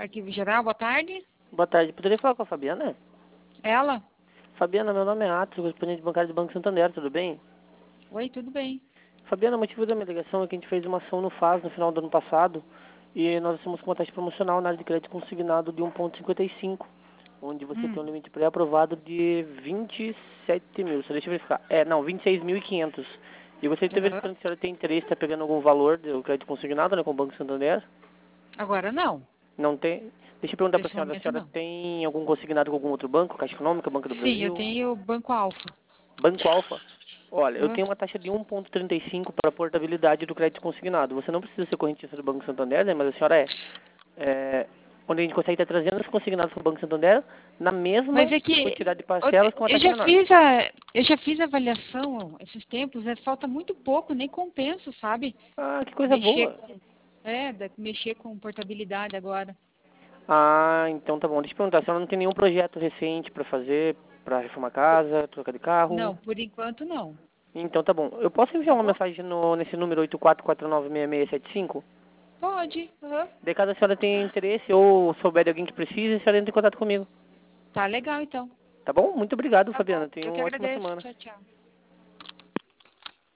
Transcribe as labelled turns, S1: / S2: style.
S1: Arquivo Geral, boa tarde.
S2: Boa tarde, poderia falar com a Fabiana?
S1: Ela?
S2: Fabiana, meu nome é Atos, correspondente bancário do Banco Santander, tudo bem?
S1: Oi, tudo bem?
S2: Fabiana, o motivo da minha ligação é que a gente fez uma ação no FAS no final do ano passado e nós estamos com uma taxa promocional na área de crédito consignado de 1,55, onde você tem um limite pré-aprovado de 27 mil, só deixa eu verificar. Não, 26.500. E eu gostaria de ter
S1: Aham.
S2: verificado se a senhora tem interesse, está pegando algum valor do crédito consignado, né, com o Banco Santander?
S1: Agora não.
S2: Não tem? Deixa eu perguntar para
S1: Nesse
S2: a
S1: momento
S2: senhora
S1: não.
S2: tem algum consignado com algum outro banco? Caixa Econômica, Banco do
S1: Sim, eu
S2: Brasil?
S1: tenho o Banco Alfa.
S2: Banco Alfa? Olha, eu
S1: Aham.
S2: tenho uma taxa de 1,35 para a portabilidade do crédito consignado. Você não precisa ser correntista do Banco Santander, né, mas a senhora onde a gente consegue estar trazendo os consignados para o Banco Santander na mesma
S1: Mas é que
S2: quantidade de parcelas com a
S1: eu
S2: taxa
S1: já
S2: menor.
S1: fiz a avaliação esses tempos, falta muito pouco, nem compensa, sabe?
S2: Ah, que coisa
S1: Mexer
S2: boa.
S1: com, mexer com portabilidade agora.
S2: Ah, então tá bom. Deixa eu perguntar, a senhora não tem nenhum projeto recente para fazer, para reformar a casa, trocar de carro?
S1: Não, por enquanto não.
S2: Então tá bom. Eu posso
S1: Tá
S2: enviar uma
S1: bom?
S2: mensagem nesse número 84496675?
S1: Pode. Aham.
S2: De caso a senhora tenha interesse ou souber de alguém que precise, a senhora entra em contato comigo.
S1: Tá legal então.
S2: Tá bom? Muito obrigado,
S1: Tá bom.
S2: Fabiana. Tenha
S1: Eu que
S2: uma ótima
S1: agradeço.
S2: semana.
S1: Tchau, tchau.